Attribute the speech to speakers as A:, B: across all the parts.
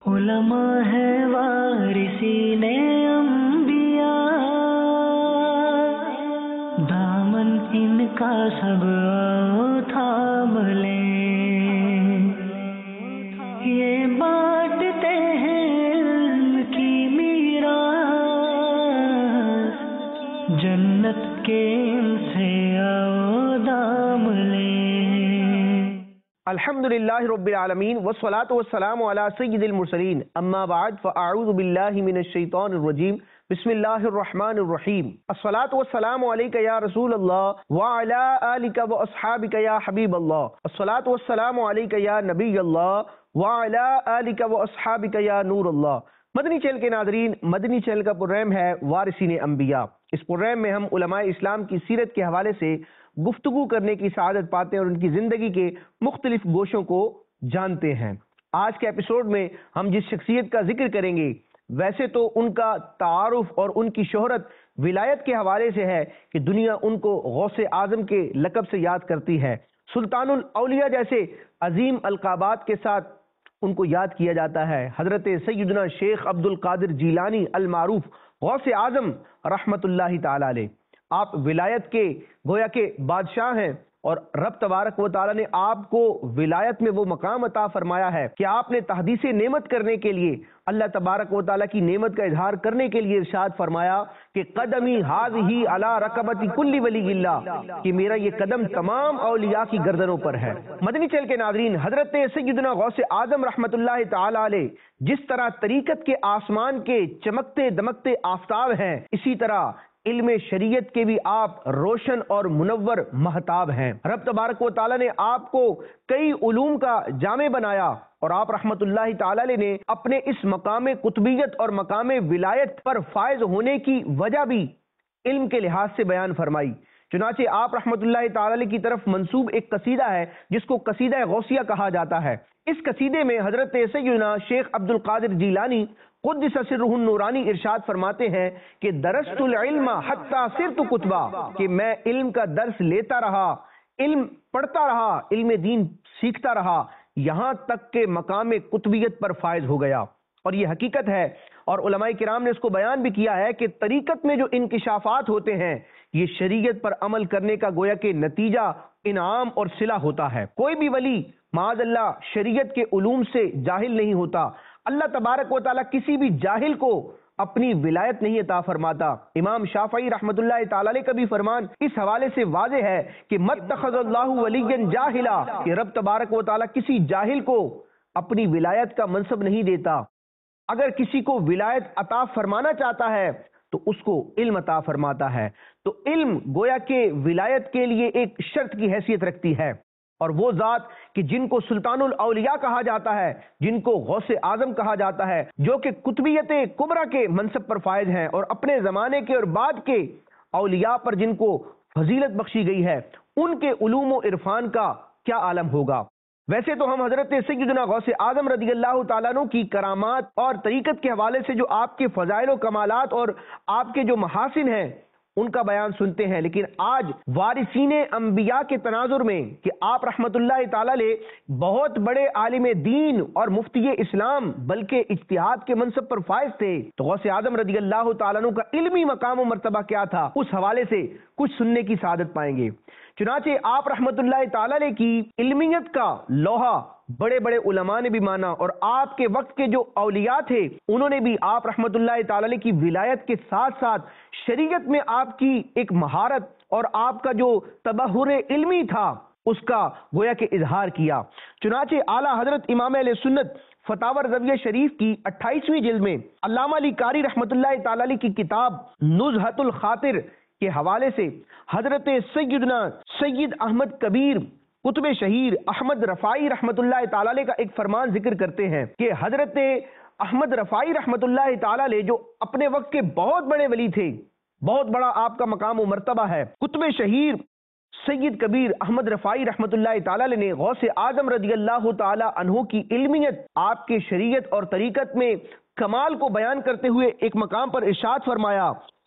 A: उलमा है वारिसीने अंबिया, दामन इनका सब थाम लें। ये बांटते हैं इल्म की मीरास, जन्नत के इनसे आओ दाम लें।
B: अल्हम्दुलिल्लाहि रब्बिल आलमीन वस्सलातु वस्सलामु अला सय्यिदिल मुरसलीन अम्मा बाद फ़अऊज़ु बिल्लाहि मिनश शैतानिर रजीम बिस्मिल्लाहिर रहमानिर रहीम अस्सलातु वस्सलामु अलैका या रसूलल्लाह व अला आलिका व अस्हाबिका या हबीबल्लाह अस्सलातु वस्सलामु अलैका या नबियल्लाह व अला आलिका व अस्हाबिका या नूरल्लाह। मदनी चैनल के नाज़रीन, मदनी चैनल का प्रोग्राम है वारिसीने अंबिया। इस प्रोग्राम में हम उलमाए इस्लाम की सीरत के हवाले से गुफ्तगू करने की सआदत पाते हैं और उनकी ज़िंदगी के मुख्तलिफ गोशों को जानते हैं। आज के एपिसोड में हम जिस शख्सियत का जिक्र करेंगे, वैसे तो उनका तारुफ और उनकी शोहरत विलायत के हवाले से है कि दुनिया उनको गौसे आज़म के लक़ब से याद करती है। सुल्तानुल औलिया जैसे अजीम अलक़ाबात के साथ उनको याद किया जाता है। हज़रत सैयदना शेख अब्दुल कादिर जीलानी अल मारूफ गौसे आज़म रहमतुल्लाहि ताला अलैह, आप विलायत के गोया के बादशाह हैं और रब तबारक व तआला ने आपको विलायत में वो मकाम अता फरमाया है कि आपने तहदीस नेमत करने के लिए, अल्लाह तबारक व तआला की नेमत का इजहार करने के लिए इरशाद फरमाया कि कदमी हाज़िही अला रकबती कुल्ली वलीइल्लाह, कि मेरा ये कदम तमाम औलिया की गर्दनों पर है। मदनी चैनल के नाज़रीन, हज़रत सैयदना गौसे आज़म रहमतुल्लाहि तआला अलैह जिस तरह तरीक़त के आसमान के चमकते दमकते आफताब हैं, इसी तरह इल्म शरीयत के भी आप रोशन और मुनव्वर महताब हैं। रब तबारक व तआला ने आपको कई उलूम का जामे बनाया और आप रहमतुल्लाहि तआला अलैह ने अपने इस मकाम कुतुबियत और मकाम विलायत पर फायज होने की वजह भी इल्म के लिहाज से बयान फरमाई। चुनाचे आप रहमतुल्लाहि तआला अलैह की तरफ मंसूब एक कसीदा है जिसको कसीदा गौसिया कहा जाता है। इस कसीदे में हजरत सैयदना शेख अब्दुल कादिर जीलानी क़ुद्दिस सिर्रुहुन नूरानी इरशाद फरमाते हैं कि दरस्तुल इल्म हत्ता सिरतु कुतबा, कि मैं इल्म का दर्स लेता रहा, इल्म पढ़ता रहा, इल्म दीन सीखता रहा, यहाँ तक के मकाम कुतुबियत पर फायज हो गया। और ये हकीकत है और उलमाए किराम ने इसको बयान भी किया है कि तरीक़त में जो इंकिशाफात होते हैं, ये शरीयत पर अमल करने का गोया के नतीजा इनाम और सिला होता है। कोई भी वली माज़अल्लाह शरीयत के उलूम से जाहिल नहीं होता। अल्लाह तबारक व तआला किसी भी जाहिल को अपनी विलायत नहीं अता फरमाता। इमाम शाफ़ई रहमतुल्लाहि तआला अलैह का भी फरमान इस हवाले से वाज़ेह है कि मत्तख़ज़ल्लाहु वलिय्यन जाहिला, कि रब तबारक व तआला किसी जाहिल को अपनी विलायत का मनसब नहीं देता। अगर किसी को विलायत अता फरमाना चाहता है तो उसको इल्म अता फरमाता है। तो इल्म गोया के विलायत के लिए एक शर्त की हैसियत रखती है, और वो ज़ात कि जिनको सुल्तानुल औलिया कहा जाता है, जिनको गौसे आज़म कहा जाता है, जो कि कुतुबियत कुबरा के मनसब पर फायज हैं और अपने ज़माने के और बाद के औलिया पर जिनको फजीलत बख्शी गई है, उनके उलूम व इरफान का क्या आलम होगा। वैसे तो हम हज़रत सैयदना गौसे आज़म रज़ियल्लाहु ताला अन्हु की करामात और तरीक़त के हवाले से जो आपके फ़ज़ाइल व कमालात और आपके जो महासिन हैं उनका बयान सुनते हैं, लेकिन आज वारिसीने अंबिया के तनाजुर में कि आप रहमतुल्लाहि ताला अलैह बहुत बड़े आलिम दीन और मुफ्ती इस्लाम बल्कि इज्तिहाद के मनसब पर फायज थे, तो गौसे आज़म रज़ियल्लाहु ताला अन्हु का इल्मी मकाम व मर्तबा क्या था, उस हवाले से कुछ सुनने की सआदत पाएंगे। चुनाचे आप रहमतुल्लाहि ताला अलैह की इल्मियत का लोहा बड़े बड़े उलमा ने भी माना और आपके वक्त के जो औलिया थे उन्होंने भी आप रहमतुल्लाहि ताला अलैह की विलायत के साथ साथ शरीयत में आपकी एक महारत और आपका जो तबहुर इल्मी था उसका गोया के इजहार किया। चुनाचे आला हजरत इमाम अहले सुन्नत फतावा रज़विया शरीफ की 28वीं जिल्द में अल्लामा अली कारी रहमतुल्लाहि ताला अलैह की किताब नुज़हतुल खातिर के हवाले से हजरत सैयदना सैयद अहमद कबीर कुतुब शहीर अहमद रफ़ाई रहमतुल्लाहि ताला अलैह का एक फरमान जिक्र करते हैं कि हजरत अहमद रफ़ाई रहमतुल्लाहि ताला अलैह जो अपने वक्त के बहुत बड़े वली थे, बहुत बड़ा आपका मकाम व मर्तबा है, कुतुब शहीर सैयद कबीर अहमद रफ़ाई रहमतुल्लाहि ताला अलैह ने गौसे आज़म रज़ियल्लाहु ताला अन्हु की इल्मियत, आपके शरीयत और तरीक़त में कमाल को बयान करते हुए एक मकाम पर इरशाद फरमाया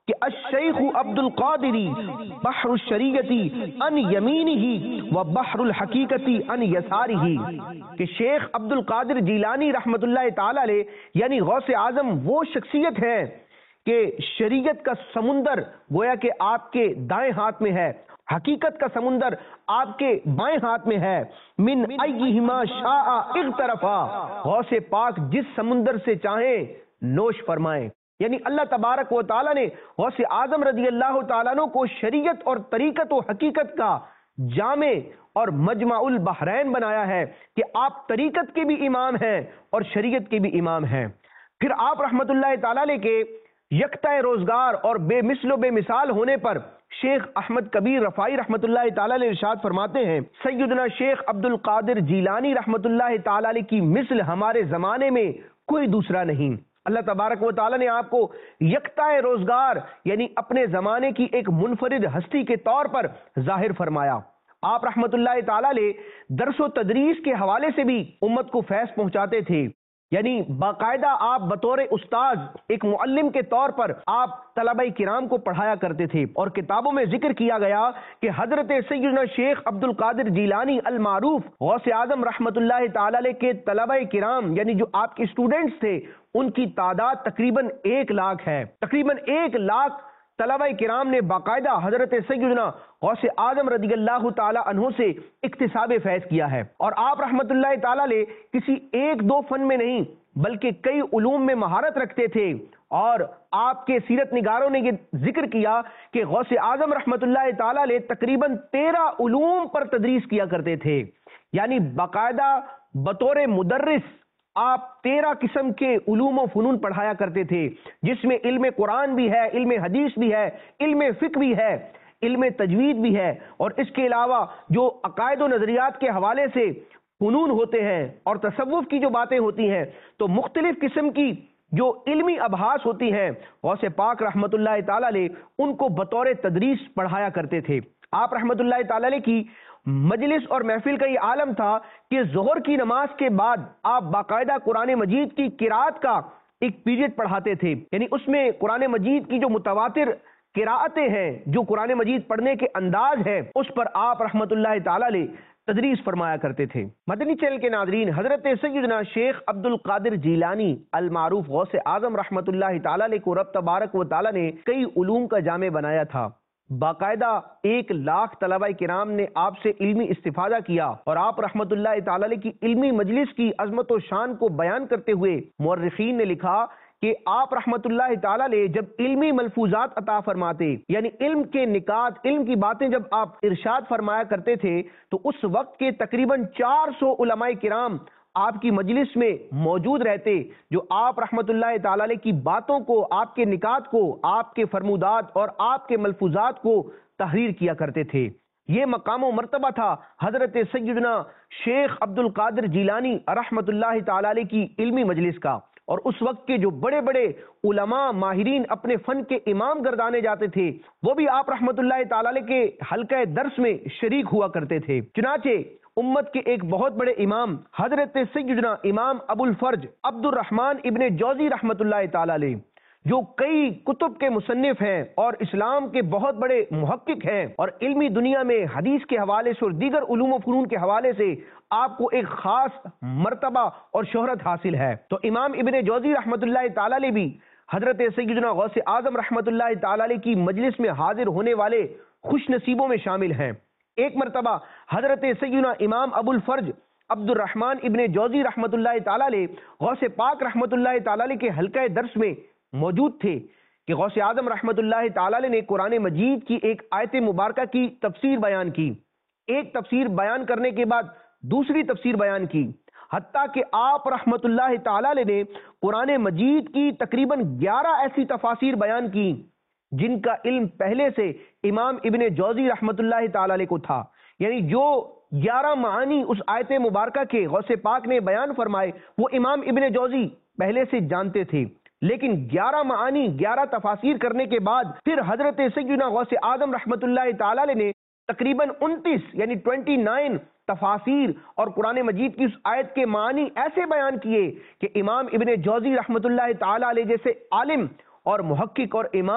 B: کہ الشیخ عبد القادری بحر الشریعتی ان یمینہ و بحر الحقیقتی ان یسارہ، کہ شیخ عبد القادر جیلانی رحمت اللہ تعالی علیہ یعنی غوث اعظم وہ شخصیت ہے کہ شریعت کا سمندر گویا کہ آپ کے دائیں ہاتھ میں ہے، حقیقت کا سمندر آپ کے بائیں ہاتھ میں ہے، من ایہما شاء اغترفا، غوث پاک جس سمندر سے چاہیں نوش فرمائیں۔ یعنی اللہ تبارک و تعالیٰ نے غوث اعظم رضی اللہ تعالیٰ عنہ کو شریعت اور طریقت و حقیقت کا جامع اور مجمع البحرین بنایا ہے کہ آپ طریقت کے بھی امام ہیں اور شریعت کے بھی امام ہیں۔ پھر آپ رحمت اللہ تعالیٰ علیہ کے یکتا روزگار اور بے مثل و بے مثال ہونے پر شیخ احمد کبیر رفاعی رحمت اللہ تعالیٰ علیہ ارشاد فرماتے ہیں، سیدنا شیخ عبد القادر جیلانی رحمت اللہ تعالیٰ علیہ کی مثل ہمارے زمانے میں کوئی دوسرا نہیں۔ اللہ تبارک و تعالیٰ نے آپ کو یکتا روزگار یعنی اپنے زمانے کی ایک منفرد ہستی کے طور پر ظاہر فرمایا۔ آپ رحمت اللہ تعالیٰ علیہ درس و تدریس کے حوالے سے بھی امت کو فیض پہنچاتے تھے، یعنی باقاعدہ آپ بطور استاذ ایک معلم کے طور پر آپ طلبہ کرام کو پڑھایا کرتے تھے، اور کتابوں میں ذکر کیا گیا کہ حضرت سیدنا شیخ عبد القادر جیلانی المعروف غوث اعظم رحمت اللہ تعالی علیہ کے طلبہ کرام یعنی جو آپ کے اسٹوڈنٹس تھے ان کی تعداد تقریباً 1 لاکھ ہے۔ تقریباً 1 لاکھ طلبہ کرام نے باقاعدہ حضرت سیدنا غوث اعظم رضی اللہ تعالی عنہ سے اکتساب فیض کیا ہے، اور آپ رحمت اللہ تعالی علیہ کسی 1-2 فن میں نہیں بلکہ کئی علوم میں مہارت رکھتے تھے، اور آپ کے سیرت نگاروں نے یہ ذکر کیا کہ غوث اعظم رحمت اللہ تعالی علیہ تقریباً 13 علوم پر تدریس کیا کرتے تھے، یعنی باقاعدہ بطور مدرس آپ 13 قسم کے علوم و فنون پڑھایا کرتے تھے، جس میں علم قرآن بھی ہے، علم حدیث بھی ہے، علم فقہ بھی ہے، علم تجوید بھی ہے، اور اس کے علاوہ جو عقائد و نظریات کے حوالے سے فنون ہوتے ہیں اور تصوف کی جو باتیں ہوتی ہیں، تو مختلف قسم کی جو علمی ابحاث ہوتی ہیں غوث پاک رحمت اللہ تعالی علیہ ان کو بطور تدریس پڑھایا کرتے تھے۔ آپ رحمت اللہ تعالی علیہ کی مجلس اور محفل کا یہ عالم تھا کہ ظہر کی نماز کے بعد آپ باقاعدہ قرآن مجید کی قرات کا ایک پیریڈ پڑھاتے تھے، یعنی اس میں قرآن مجید کی جو متواتر قراءتیں ہیں، جو قرآن مجید پڑھنے کے انداز ہے، اس پر آپ رحمت اللہ تعالی علیہ تدریس فرمایا کرتے تھے۔ مدنی چینل کے ناظرین، حضرت سیدنا شیخ عبد القادر جیلانی المعروف غوث اعظم رحمت اللہ تعالی علیہ کو رب تبارک و تعالی نے کئی علوم کا جامع بنایا تھا۔ باقاعدہ 1 لاکھ طلبہ کرام نے آپ سے علمی استفادہ کیا، اور آپ رحمت اللہ تعالی علیہ کی علمی مجلس کی عظمت و شان کو بیان کرتے ہوئے مورخین نے لکھا کہ آپ رحمت اللہ تعالی علیہ جب علمی ملفوظات عطا فرماتے، یعنی علم کے نکات، علم کی باتیں جب آپ ارشاد فرمایا کرتے تھے، تو اس وقت کے تقریباً 400 علماء کرام آپ کی مجلس میں موجود رہتے، جو آپ رحمت اللہ تعالی علیہ کی باتوں کو، آپ کے نکات کو، آپ کے فرمودات اور آپ کے ملفوظات کو تحریر کیا کرتے تھے۔ یہ مقام و مرتبہ تھا حضرت سیدنا شیخ عبد القادر جیلانی رحمت اللہ تعالی علیہ کی علمی مجلس کا، اور اس وقت کے جو بڑے بڑے علماء ماہرین اپنے فن کے امام گردانے جاتے تھے، وہ بھی آپ رحمت اللہ تعالی علیہ کے حلقہ درس میں شریک ہوا کرتے تھے۔ چنانچہ امت کے ایک بہت بڑے امام حضرت سیدنا امام ابو الفرج عبد الرحمن ابن جوزی رحمت اللہ تعالی علیہ، جو کئی کتب کے مصنف ہیں اور اسلام کے بہت بڑے محقق ہیں، اور علمی دنیا میں حدیث کے حوالے سے اور دیگر علوم و فنون کے حوالے سے آپ کو ایک خاص مرتبہ اور شہرت حاصل ہے، تو امام ابن جوزی رحمت اللہ تعالی علیہ بھی حضرت سیدنا غوث اعظم رحمت اللہ تعالی علیہ کی مجلس میں حاضر ہونے والے خوش نصیبوں میں شامل ہیں۔ ایک مرتبہ حضرت سیدنا امام ابو الفرج عبد الرحمن ابن جوزی رحمت اللہ تعالی علیہ غوث پاک رحمت اللہ تعالی علیہ کے حلقہ درس میں موجود تھے کہ غوث اعظم رحمت اللہ تعالی علیہ نے قرآن مجید کی ایک آیت مبارکہ کی تفسیر بیان کی، ایک تفسیر بیان کرنے کے بعد دوسری تفسیر بیان کی، حتیٰ کہ آپ رحمت اللہ تعالی علیہ نے قرآن مجید کی تقریباً 11 ایسی تفاسیر بیان کی جن کا علم پہلے سے امام ابن جوزی رحمت اللہ تعالی علیہ کو تھا، یعنی جو 11 معانی اس آیت مبارکہ کے غوث پاک نے بیان فرمائے وہ امام ابن جوزی پہلے سے جانتے تھے، لیکن 11 معانی 11 تفاسیر کرنے کے بعد پھر حضرت سیدنا غوث اعظم رحمت اللہ تعالی علیہ نے تقریباً 29 یعنی 29 تفاسیر اور قرآن مجید کی اس آیت کے معنی ایسے بیان کیے کہ امام ابن جوزی رحمت اللہ تعالی علیہ جیسے عالم اور محقق اور امام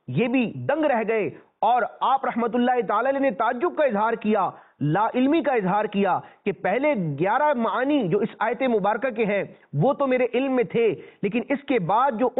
B: یہ بھی دنگ رہ گئے اور آپ رحمت اللہ تعالی علیہ نے تعجب کا اظہار کیا، لا علمی کا اظہار کیا کہ پہلے 11 معانی جو اس آیت مبارکہ کے ہیں وہ تو میرے علم میں تھے، لیکن اس کے بعد جو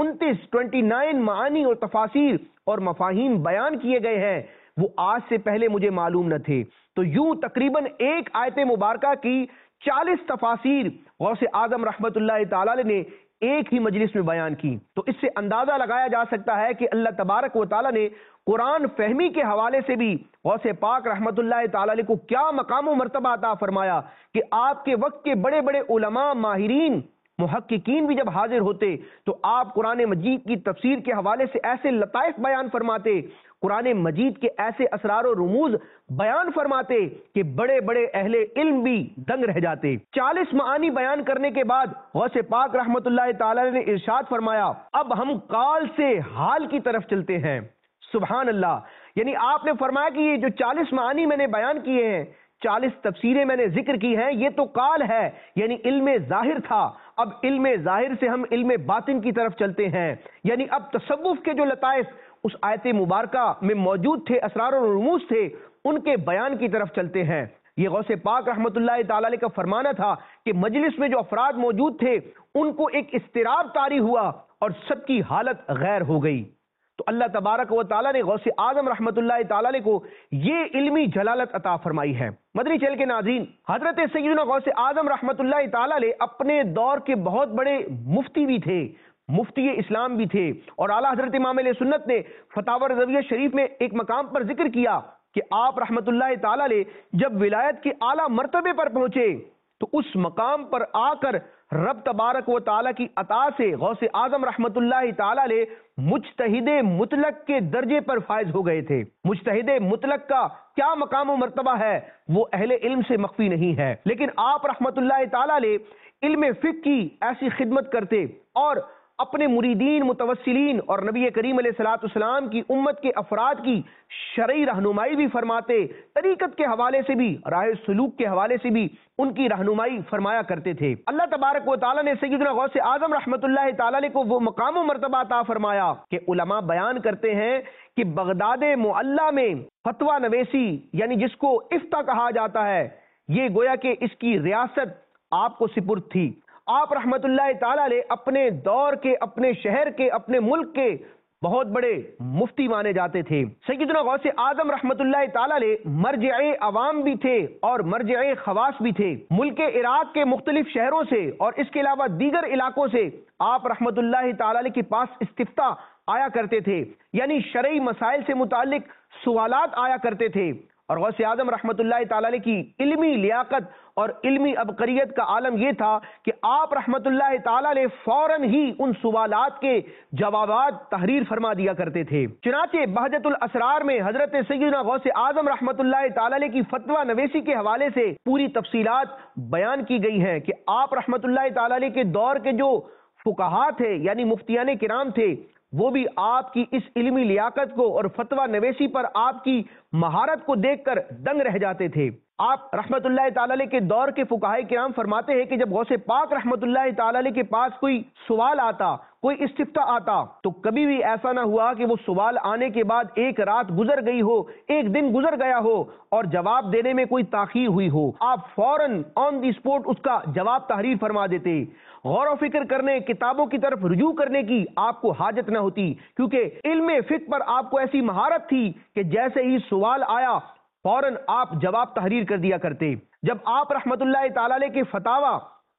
B: 29 معانی اور تفاسیر اور مفاہیم بیان کیے گئے ہیں وہ آج سے پہلے مجھے معلوم نہ تھے۔ تو یوں تقریباً ایک آیت مبارکہ کی 40 تفاسیر غوث اعظم رحمت اللہ تعالی علیہ نے ایک ہی مجلس میں بیان کی۔ تو اس سے اندازہ لگایا جا سکتا ہے کہ اللہ تبارک و تعالی نے قرآن فہمی کے حوالے سے بھی غوث پاک رحمت اللہ تعالی علیہ کو کیا مقام و مرتبہ عطا فرمایا کہ آپ کے وقت کے بڑے بڑے علماء، ماہرین، محققین بھی جب حاضر ہوتے تو آپ قرآن مجید کی تفسیر کے حوالے سے ایسے لطائف بیان فرماتے، قرآن مجید کے ایسے اسرار و رموز بیان فرماتے کہ بڑے بڑے اہل علم بھی دنگ رہ جاتے۔ 40 معانی بیان کرنے کے بعد غوث پاک رحمت اللہ تعالی نے ارشاد فرمایا اب ہم قال سے حال کی طرف چلتے ہیں۔ سبحان اللہ، یعنی آپ نے فرمایا کہ یہ جو 40 معانی میں نے بیان کیے ہیں، 40 تفسیریں میں نے ذکر کی ہیں، یہ تو قال ہے یعنی علم ظاہر تھا، اب علم ظاہر سے ہم علم باطن کی طرف چلتے ہیں، یعنی اب تصوف کے جو لطائف اس آیت مبارکہ میں موجود تھے، اسرار و رموز تھے، ان کے بیان کی طرف چلتے ہیں۔ یہ غوث پاک رحمت اللہ تعالی علیہ کا فرمانا تھا کہ مجلس میں جو افراد موجود تھے ان کو ایک اضطراب طاری ہوا اور سب کی حالت غیر ہو گئی۔ تو اللہ تبارک و تعالی نے غوث اعظم رحمت اللہ تعالی علیہ کو یہ علمی جلالت عطا فرمائی ہے۔ مدنی چینل کے ناظرین، حضرت سیدنا غوث اعظم رحمت اللہ تعالی علیہ اپنے دور کے بہت بڑے مفتی بھی تھے، مفتی اسلام بھی تھے، اور اعلیٰ حضرت امام علیہ سنت نے فتاوی رضویہ شریف میں ایک مقام پر ذکر کیا کہ آپ رحمت اللہ تعالی علیہ جب ولایت کے اعلیٰ مرتبے پر پہنچے تو اس مقام پر آ کر رب تبارک و تعالی کی عطا سے غوث اعظم رحمت اللہ تعالی علیہ مجتہد مطلق کے درجے پر فائز ہو گئے تھے۔ مجتہد مطلق کا کیا مقام و مرتبہ ہے وہ اہل علم سے مخفی نہیں ہے، لیکن آپ رحمت اللہ تعالی علیہ علم فقہ کی ایسی خدمت کرتے اور اپنے مریدین، متوسلین اور نبی کریم علیہ الصلوۃ والسلام کی امت کے افراد کی شرعی رہنمائی بھی فرماتے، طریقت کے حوالے سے بھی، راہ سلوک کے حوالے سے بھی ان کی رہنمائی فرمایا کرتے تھے۔ اللہ تبارک و تعالی نے سیدنا غوث اعظم رحمت اللہ تعالی علیہ کو وہ مقام و مرتبہ عطا فرمایا کہ علماء بیان کرتے ہیں کہ بغداد معلی میں فتویٰ نویسی یعنی جس کو افتاء کہا جاتا ہے، یہ گویا کہ اس کی ریاست آپ کو سپرد تھی۔ آپ رحمت اللہ تعالی علیہ اپنے دور کے، اپنے شہر کے، اپنے ملک کے بہت بڑے مفتی مانے جاتے تھے۔ سیدنا غوث اعظم رحمت اللہ تعالی علیہ مرجع عوام بھی تھے اور مرجع خواص بھی تھے۔ ملک عراق کے مختلف شہروں سے اور اس کے علاوہ دیگر علاقوں سے آپ رحمت اللہ تعالی علیہ کے پاس استفتاء آیا کرتے تھے، یعنی شرعی مسائل سے متعلق سوالات آیا کرتے تھے، اور غوث اعظم رحمت اللہ تعالی علیہ کی علمی لیاقت اور علمی عبقریت کا عالم یہ تھا کہ آپ رحمت اللہ تعالی علیہ فوراً ہی ان سوالات کے جوابات تحریر فرما دیا کرتے تھے۔ چنانچہ بہجت الاسرار میں حضرت سیدنا غوث اعظم رحمت اللہ تعالی علیہ کی فتویٰ نویسی کے حوالے سے پوری تفصیلات بیان کی گئی ہیں کہ آپ رحمت اللہ تعالی علیہ کے دور کے جو فقہاء تھے یعنی مفتیان کرام تھے، وہ بھی آپ کی اس علمی لیاقت کو اور فتویٰ نویسی پر آپ کی مہارت کو دیکھ کر دنگ رہ جاتے تھے۔ آپ رحمت اللہ تعالی علیہ کے دور کے فقہاء کرام فرماتے ہیں کہ جب غوث پاک رحمت اللہ تعالی علیہ کے پاس کوئی سوال آتا، کوئی استفتاء آتا، تو کبھی بھی ایسا نہ ہوا کہ وہ سوال آنے کے بعد ایک رات گزر گئی ہو، ایک دن گزر گیا ہو اور جواب دینے میں کوئی تاخیر ہوئی ہو۔ آپ فوراً آن دی اسپوٹ اس کا جواب تحریر فرما دیتے۔ غور و فکر کرنے، کتابوں کی طرف رجوع کرنے کی آپ کو حاجت نہ ہوتی، کیونکہ علم فقہ پر آپ کو ایسی مہارت تھی کہ جیسے ہی سوال آیا فوراً آپ جواب تحریر کر دیا کرتے۔ جب آپ رحمت اللہ تعالی علیہ کے فتاویٰ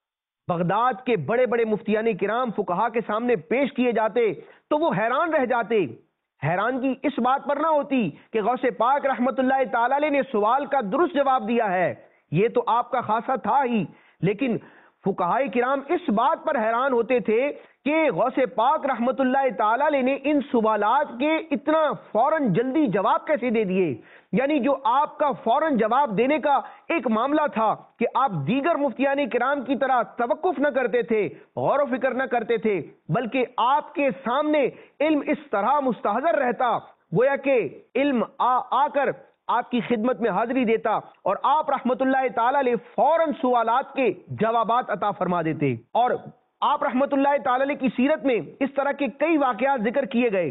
B: بغداد کے بڑے بڑے مفتیان کرام فقہاء کے سامنے پیش کیے جاتے تو وہ حیران رہ جاتے۔ حیرانگی اس بات پر نہ ہوتی کہ غوث پاک رحمت اللہ تعالی علیہ نے سوال کا درست جواب دیا ہے، یہ تو آپ کا خاصہ تھا ہی، لیکن فقہاء کرام اس بات پر حیران ہوتے تھے کہ غوث پاک رحمت اللہ تعالی علیہ نے ان سوالات کے اتنا فوراً جلدی جواب کیسے دے دیے، یعنی جو آپ کا فوراً جواب دینے کا ایک معاملہ تھا کہ آپ دیگر مفتیان کرام کی طرح توقف نہ کرتے تھے، غور و فکر نہ کرتے تھے، بلکہ آپ کے سامنے علم اس طرح مستحضر رہتا گویا کہ علم آ کر آپ کی خدمت میں حاضری دیتا اور آپ رحمت اللہ تعالی علیہ فوراً سوالات کے جوابات عطا فرما دیتے۔ اور آپ رحمت اللہ تعالی علیہ کی سیرت میں اس طرح کے کئی واقعات ذکر کیے گئے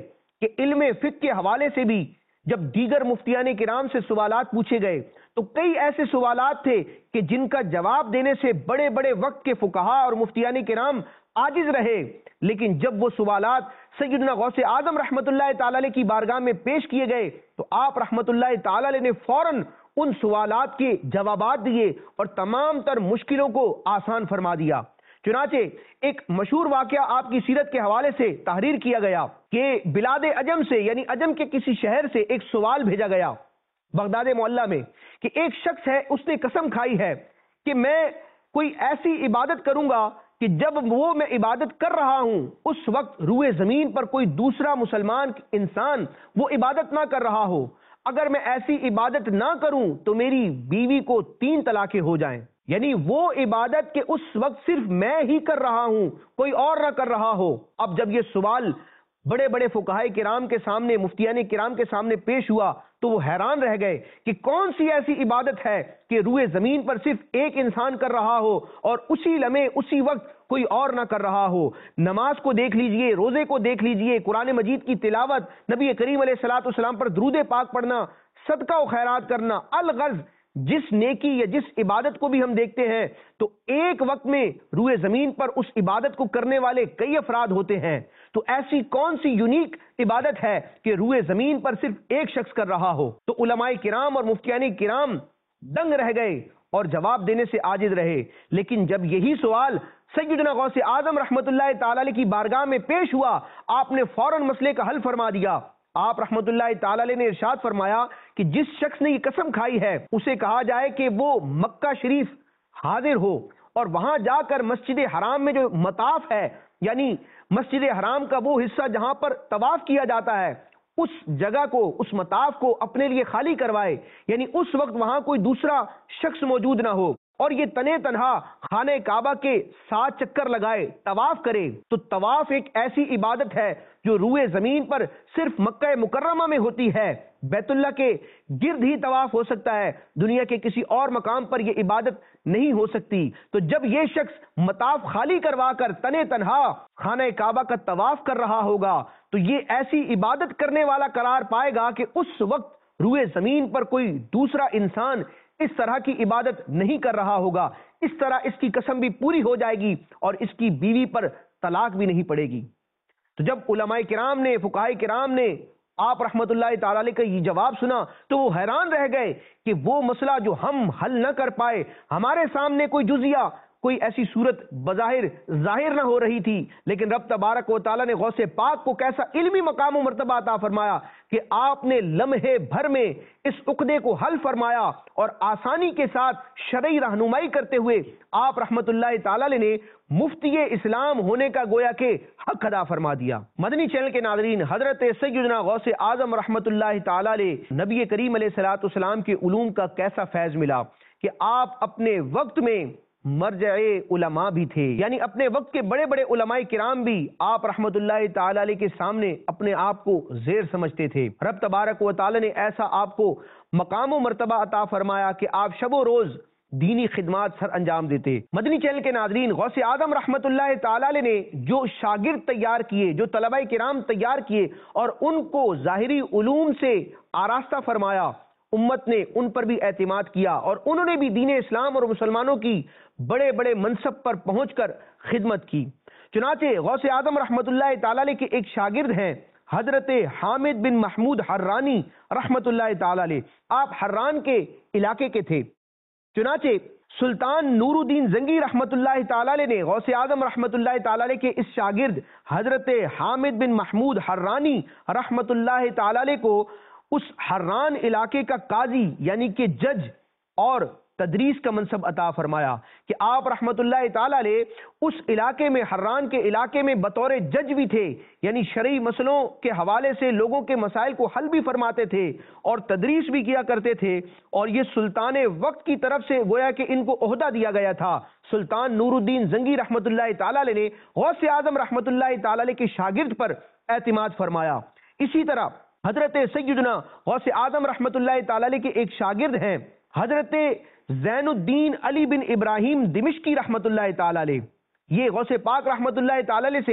B: کہ علم فقہ کے حوالے سے بھی جب دیگر مفتیان کرام سے سوالات پوچھے گئے تو کئی ایسے سوالات تھے کہ جن کا جواب دینے سے بڑے بڑے وقت کے فقہاء اور مفتیان کرام عاجز رہے، لیکن جب وہ سوالات سیدنا غوث اعظم رحمت اللہ تعالی علیہ کی بارگاہ میں پیش کیے گئے تو آپ رحمت اللہ تعالی علیہ نے فوراً ان سوالات کے جوابات دیے اور تمام تر مشکلوں کو آسان فرما دیا۔ چنانچہ ایک مشہور واقعہ آپ کی سیرت کے حوالے سے تحریر کیا گیا کہ بلاد عجم سے یعنی عجم کے کسی شہر سے ایک سوال بھیجا گیا بغداد معلیٰ میں کہ ایک شخص ہے، اس نے قسم کھائی ہے کہ میں کوئی ایسی عبادت کروں گا کہ جب میں عبادت کر رہا ہوں اس وقت روئے زمین پر کوئی دوسرا مسلمان انسان وہ عبادت نہ کر رہا ہو، اگر میں ایسی عبادت نہ کروں تو میری بیوی کو 3 طلاقیں ہو جائیں، یعنی وہ عبادت کہ اس وقت صرف میں ہی کر رہا ہوں کوئی اور نہ کر رہا ہو۔ اب جب یہ سوال بڑے بڑے فقہائے کرام کے سامنے مفتیان کرام کے سامنے پیش ہوا تو وہ حیران رہ گئے کہ کون سی ایسی عبادت ہے کہ روئے زمین پر صرف ایک انسان کر رہا ہو اور اسی لمحے اسی وقت کوئی اور نہ کر رہا ہو۔ نماز کو دیکھ لیجئے، روزے کو دیکھ لیجئے، قرآن مجید کی تلاوت، نبی کریم علیہ الصلوۃ والسلام پر درود پاک پڑھنا، صدقہ و خیرات کرنا، الغرض جس نیکی یا جس عبادت کو بھی ہم دیکھتے ہیں تو ایک وقت میں روئے زمین پر اس عبادت کو کرنے والے کئی افراد ہوتے ہیں، تو ایسی کون سی یونیک عبادت ہے کہ روئے زمین پر صرف ایک شخص کر رہا ہو؟ تو علماء کرام اور مفتیان کرام دنگ رہ گئے اور جواب دینے سے عاجز رہے۔ لیکن جب یہی سوال سیدنا غوث اعظم رحمت اللہ تعالی علیہ کی بارگاہ میں پیش ہوا، آپ نے فوراً مسئلے کا حل فرما دیا۔ آپ رحمت اللہ تعالی علیہ نے ارشاد فرمایا کہ جس شخص نے یہ قسم کھائی ہے اسے کہا جائے کہ وہ مکہ شریف حاضر ہو اور وہاں جا کر مسجد حرام میں جو مطاف ہے یعنی مسجد حرام کا وہ حصہ جہاں پر طواف کیا جاتا ہے اس جگہ کو، اس مطاف کو اپنے لیے خالی کروائے، یعنی اس وقت وہاں کوئی دوسرا شخص موجود نہ ہو اور یہ تنے تنہا خانہ کعبہ کے 7 چکر لگائے، طواف کرے۔ تو طواف ایک ایسی عبادت ہے جو روئے زمین پر صرف مکہ مکرمہ میں ہوتی ہے، بیت اللہ کے گرد ہی طواف ہو سکتا ہے، دنیا کے کسی اور مقام پر یہ عبادت نہیں ہو سکتی۔ تو جب یہ شخص مطاف خالی کروا کر تنے تنہا خانہ کعبہ کا طواف کر رہا ہوگا تو یہ ایسی عبادت کرنے والا قرار پائے گا کہ اس وقت روئے زمین پر کوئی دوسرا انسان اس طرح کی عبادت نہیں کر رہا ہوگا، اس طرح اس کی قسم بھی پوری ہو جائے گی اور اس کی بیوی پر طلاق بھی نہیں پڑے گی۔ تو جب علماء کرام نے، فقہائے کرام نے آپ رحمت اللہ تعالی علیہ کا یہ جواب سنا تو وہ حیران رہ گئے کہ وہ مسئلہ جو ہم حل نہ کر پائے، ہمارے سامنے کوئی جزیہ، کوئی ایسی صورت بظاہر ظاہر نہ ہو رہی تھی، لیکن رب تبارک و تعالی نے غوث پاک کو کیسا علمی مقام و مرتبہ عطا فرمایا کہ آپ نے لمحے بھر میں اس عقدے کو حل فرمایا اور آسانی کے ساتھ شرعی رہنمائی کرتے ہوئے آپ رحمت اللہ تعالی علیہ نے مفتی اسلام ہونے کا گویا کہ حق ادا فرما دیا۔ مدنی چینل کے ناظرین، حضرت سیدنا غوث اعظم رحمت اللہ تعالی علیہ نبی کریم علیہ الصلوۃ والسلام کے علوم کا کیسا فیض ملا کہ آپ اپنے وقت میں مرجع علماء بھی تھے، یعنی اپنے وقت کے بڑے بڑے علماء کرام بھی آپ رحمت اللہ تعالی علیہ کے سامنے اپنے آپ کو زیر سمجھتے تھے۔ رب تبارک و تعالی نے ایسا آپ کو مقام و مرتبہ عطا فرمایا کہ آپ شب و روز دینی خدمات سر انجام دیتے۔ مدنی چینل کے ناظرین، غوث اعظم رحمت اللہ تعالی علیہ نے جو شاگرد تیار کیے، جو طلبہ کرام تیار کیے اور ان کو ظاہری علوم سے آراستہ فرمایا، امت نے ان پر بھی اعتماد کیا اور انہوں نے بھی دین اسلام اور مسلمانوں کی بڑے بڑے منصب پر پہنچ کر خدمت کی۔ چنانچہ غوث اعظم رحمت اللہ تعالی علیہ کے ایک شاگرد ہیں حضرت حامد بن محمود حرانی رحمت اللہ تعالی علیہ، آپ حران کے علاقے کے تھے۔ چنانچہ سلطان نور الدین زنگی رحمت اللہ تعالی علیہ نے غوث اعظم رحمت اللہ تعالی علیہ کے اس شاگرد حضرت حامد بن محمود حرانی رحمت اللہ تعالی علیہ کو اس حران علاقے کا قاضی یعنی کہ جج اور تدریس کا منصب عطا فرمایا کہ آپ رحمت اللہ تعالی علیہ اس علاقے میں، حران کے علاقے میں بطور جج بھی تھے، یعنی شرعی مسئلوں کے حوالے سے لوگوں کے مسائل کو حل بھی فرماتے تھے اور تدریس بھی کیا کرتے تھے، اور یہ سلطان وقت کی طرف سے گویا کہ ان کو عہدہ دیا گیا تھا۔ سلطان نور الدین زنگی رحمت اللہ تعالی علیہ نے غوث اعظم رحمت اللہ تعالی علیہ کے شاگرد پر اعتماد فرمایا۔ اسی طرح حضرت سیدنا غوث اعظم رحمت اللہ تعالی علیہ کے ایک شاگرد ہیں حضرت زین الدین علی بن ابراہیم دمشقی رحمت اللہ تعالی علیہ، یہ غوث پاک رحمت اللہ تعالی علیہ سے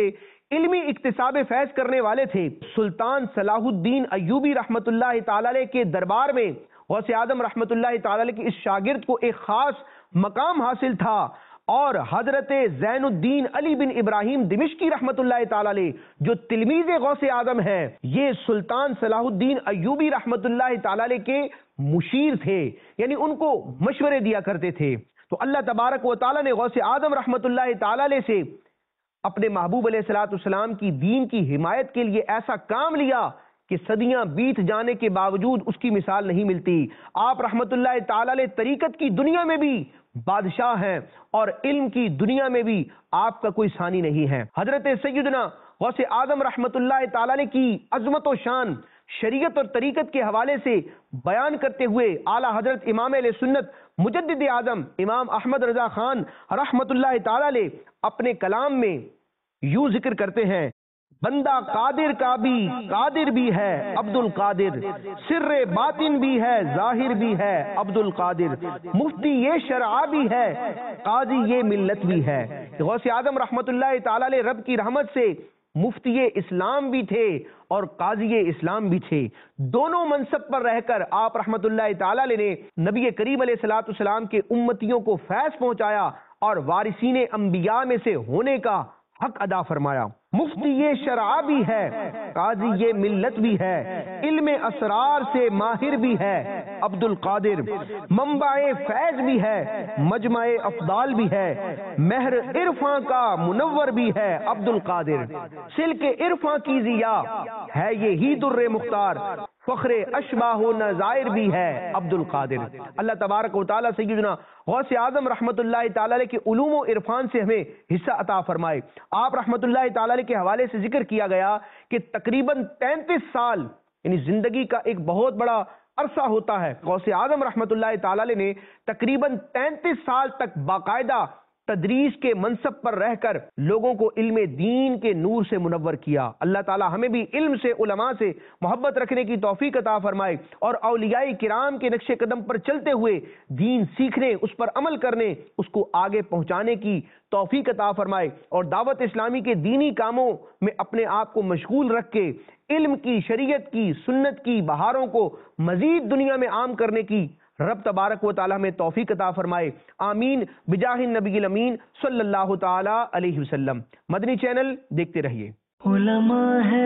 B: علمی اکتساب فیض کرنے والے تھے۔ سلطان صلاح الدین ایوبی رحمت اللہ تعالی علیہ کے دربار میں غوث اعظم رحمت اللہ تعالی علیہ کے اس شاگرد کو ایک خاص مقام حاصل تھا، اور حضرت زین الدین علی بن ابراہیم دمشقی رحمت اللہ تعالی علیہ جو تلمیذ غوث اعظم ہے، یہ سلطان صلاح الدین ایوبی رحمت اللہ تعالی علیہ کے مشیر تھے، یعنی ان کو مشورے دیا کرتے تھے۔ تو اللہ تبارک و تعالی نے غوث اعظم رحمت اللہ تعالی علیہ سے اپنے محبوب علیہ الصلوۃ والسلام کی دین کی حمایت کے لیے ایسا کام لیا کہ صدیاں بیت جانے کے باوجود اس کی مثال نہیں ملتی۔ آپ رحمت اللہ تعالی علیہ طریقت کی دنیا میں بھی بادشاہ ہیں اور علم کی دنیا میں بھی آپ کا کوئی ثانی نہیں ہے۔ حضرت سیدنا غوث اعظم رحمت اللہ تعالی علیہ کی عظمت و شان شریعت اور طریقت کے حوالے سے بیان کرتے ہوئے اعلیٰ حضرت امام علیہ سنت مجدد اعظم امام احمد رضا خان رحمت اللہ تعالی علیہ اپنے کلام میں یوں ذکر کرتے ہیں: بندہ قادر کا بھی قادر بھی ہے عبد القادر، سر باطن بھی ہے ظاہر بھی ہے عبد القادر، مفتی یہ شرع بھی ہے قاضی یہ ملت بھی ہے۔ غوث اعظم رحمت اللہ تعالی علیہ رب کی رحمت سے مفتی اسلام بھی تھے اور قاضی اسلام بھی تھے۔ دونوں منصب پر رہ کر آپ رحمت اللہ تعالی علیہ نے نبی کریم علیہ الصلوۃ والسلام کے امتیوں کو فیض پہنچایا اور وارثین انبیاء میں سے ہونے کا حق ادا فرمایا۔ مفتی یہ شرع بھی ہے قاضی یہ ملت بھی ہے، علم اسرار سے ماہر بھی ہے عبد القادر، منبع فیض بھی ہے مجمع افضال بھی ہے، مہر عرفاں کا منور بھی ہے عبد القادر، سلک عرفاں کی ضیاء ہے یہی در مختار، فخر اشباہ و نظائر بھی ہے عبد القادر۔ اللہ تبارک و تعالی سیدنا غوث اعظم رحمت اللہ تعالی علیہ کے علوم و عرفان سے ہمیں حصہ عطا فرمائے۔ آپ رحمت اللہ تعالی علیہ کے حوالے سے ذکر کیا گیا کہ تقریباً 33 سال یعنی زندگی کا ایک بہت بڑا عرصہ ہوتا ہے، غوث اعظم رحمت اللہ تعالی علیہ نے تقریباً 33 سال تک باقاعدہ تدریس کے منصب پر رہ کر لوگوں کو علم دین کے نور سے منور کیا۔ اللہ تعالی ہمیں بھی علم سے علماء سے محبت رکھنے کی توفیق عطا فرمائے اور اولیاء کرام کے نقش قدم پر چلتے ہوئے دین سیکھنے، اس پر عمل کرنے، اس کو آگے پہنچانے کی توفیق عطا فرمائے، اور دعوت اسلامی کے دینی کاموں میں اپنے آپ کو مشغول رکھ کے علم کی، شریعت کی، سنت کی بہاروں کو مزید دنیا میں عام کرنے کی رب تبارک و تعالی میں توفیق عطا فرمائے، آمین بجاہ النبی الامین صلی اللہ تعالی علیہ وسلم۔ مدنی چینل دیکھتے رہیے۔
A: علماء ہے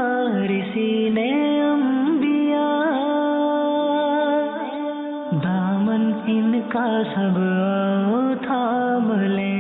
A: وارثین انبیاء، دامن ان کا سب تھام لیں۔